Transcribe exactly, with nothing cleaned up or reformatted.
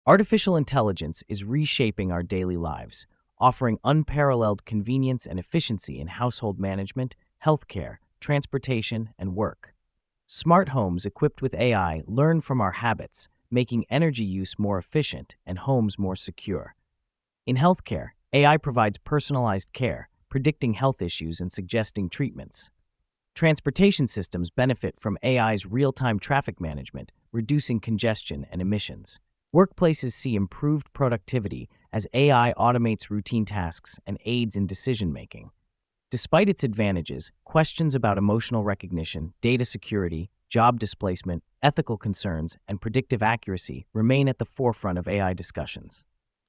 Artificial intelligence is reshaping our daily lives, offering unparalleled convenience and efficiency in household management, healthcare, transportation, and work. Smart homes equipped with A I learn from our habits, making energy use more efficient and homes more secure. In healthcare, A I provides personalized care, predicting health issues and suggesting treatments. Transportation systems benefit from A I's real-time traffic management, reducing congestion and emissions. Workplaces see improved productivity as A I automates routine tasks and aids in decision-making. Despite its advantages, questions about emotional recognition, data security, job displacement, ethical concerns, and predictive accuracy remain at the forefront of A I discussions.